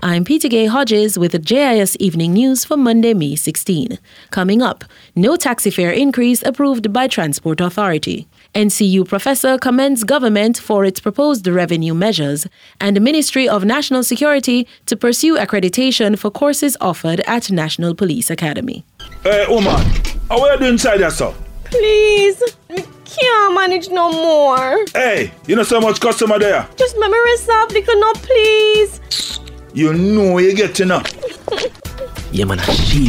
I'm Peter Gay Hodges with the JIS Evening News for Monday, May 16. Coming up, no taxi fare increase approved by Transport Authority. NCU professor commends government for its proposed revenue measures, and the Ministry of National Security to pursue accreditation for courses offered at National Police Academy. Hey, woman, how are you doing inside there, sir? Please, I can't manage no more. Hey, you know so much customer there. Just memory yourself, little no, please. You know you get enough. Yeah, man,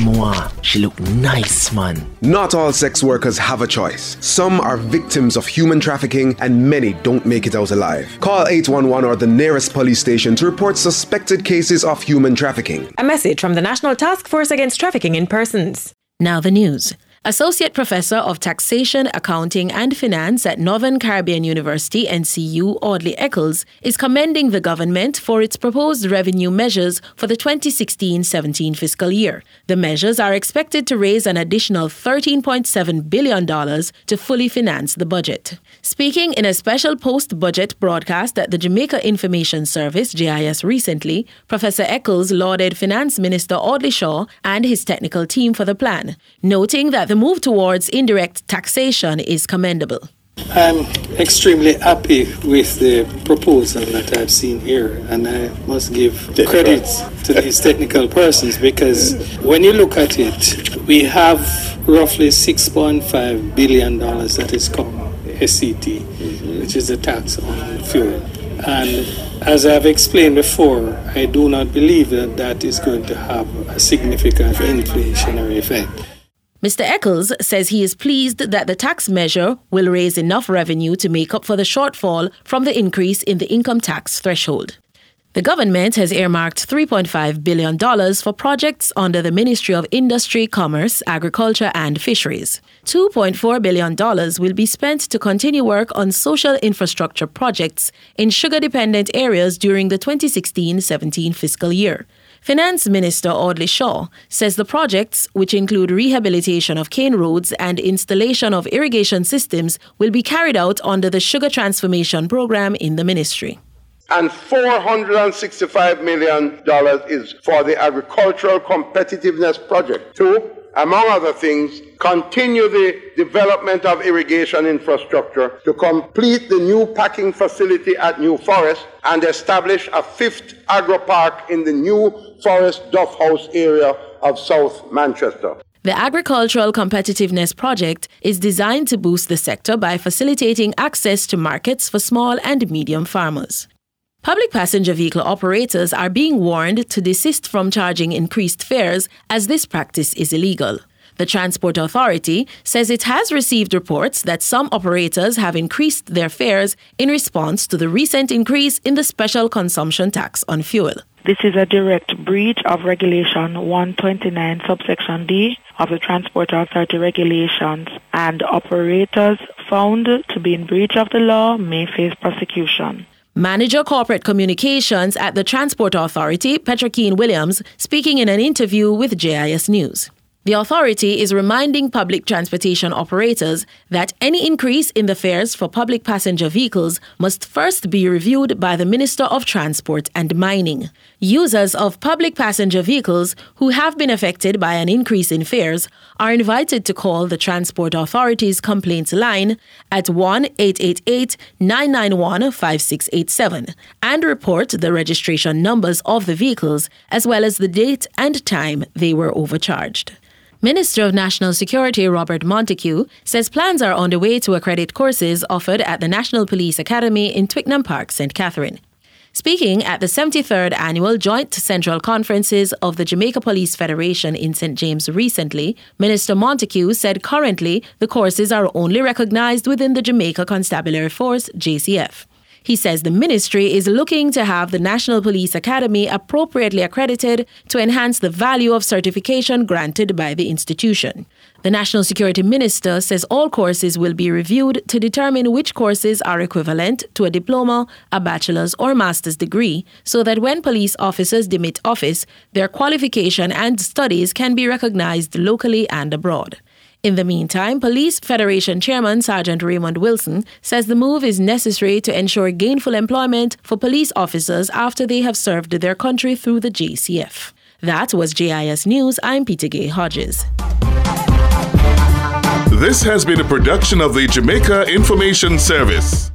she look nice, man. Not all sex workers have a choice. Some are victims of human trafficking and many don't make it out alive. Call 811 or the nearest police station to report suspected cases of human trafficking. A message from the National Task Force Against Trafficking in Persons. Now the news. Associate Professor of Taxation, Accounting and Finance at Northern Caribbean University, NCU, Audley Eccles, is commending the government for its proposed revenue measures for the 2016-17 fiscal year. The measures are expected to raise an additional $13.7 billion to fully finance the budget. Speaking in a special post-budget broadcast at the Jamaica Information Service, JIS, recently, Professor Eccles lauded Finance Minister Audley Shaw and his technical team for the plan, noting that the move towards indirect taxation is commendable. I'm extremely happy with the proposal that I've seen here, and I must give credit to these technical persons, because when you look at it, we have roughly $6.5 billion that is called SCT, which is the tax on fuel. And as I've explained before, I do not believe that that is going to have a significant inflationary effect. Mr. Eccles says he is pleased that the tax measure will raise enough revenue to make up for the shortfall from the increase in the income tax threshold. The government has earmarked $3.5 billion for projects under the Ministry of Industry, Commerce, Agriculture and Fisheries. $2.4 billion will be spent to continue work on social infrastructure projects in sugar-dependent areas during the 2016-17 fiscal year. Finance Minister Audley Shaw says the projects, which include rehabilitation of cane roads and installation of irrigation systems, will be carried out under the Sugar Transformation Program in the ministry. And $465 million is for the Agricultural Competitiveness Project to, among other things, continue the development of irrigation infrastructure, to complete the new packing facility at New Forest and establish a fifth agro-park in the New Forest Duff House area of South Manchester. The Agricultural Competitiveness Project is designed to boost the sector by facilitating access to markets for small and medium farmers. Public passenger vehicle operators are being warned to desist from charging increased fares, as this practice is illegal. The Transport Authority says it has received reports that some operators have increased their fares in response to the recent increase in the special consumption tax on fuel. This is a direct breach of Regulation 129 subsection D of the Transport Authority regulations, and operators found to be in breach of the law may face prosecution. Manager Corporate Communications at the Transport Authority, Petra Keane Williams, speaking in an interview with JIS News. The authority is reminding public transportation operators that any increase in the fares for public passenger vehicles must first be reviewed by the Minister of Transport and Mining. Users of public passenger vehicles who have been affected by an increase in fares are invited to call the Transport Authority's complaints line at 1-888-991-5687 and report the registration numbers of the vehicles as well as the date and time they were overcharged. Minister of National Security Robert Montague says plans are underway to accredit courses offered at the National Police Academy in Twickenham Park, St. Catherine. Speaking at the 73rd Annual Joint Central Conferences of the Jamaica Police Federation in St. James recently, Minister Montague said currently the courses are only recognized within the Jamaica Constabulary Force, JCF. He says the ministry is looking to have the National Police Academy appropriately accredited to enhance the value of certification granted by the institution. The National Security Minister says all courses will be reviewed to determine which courses are equivalent to a diploma, a bachelor's or master's degree, so that when police officers demit office, their qualification and studies can be recognized locally and abroad. In the meantime, Police Federation Chairman Sergeant Raymond Wilson says the move is necessary to ensure gainful employment for police officers after they have served their country through the JCF. That was JIS News. I'm Peter Gay Hodges. This has been a production of the Jamaica Information Service.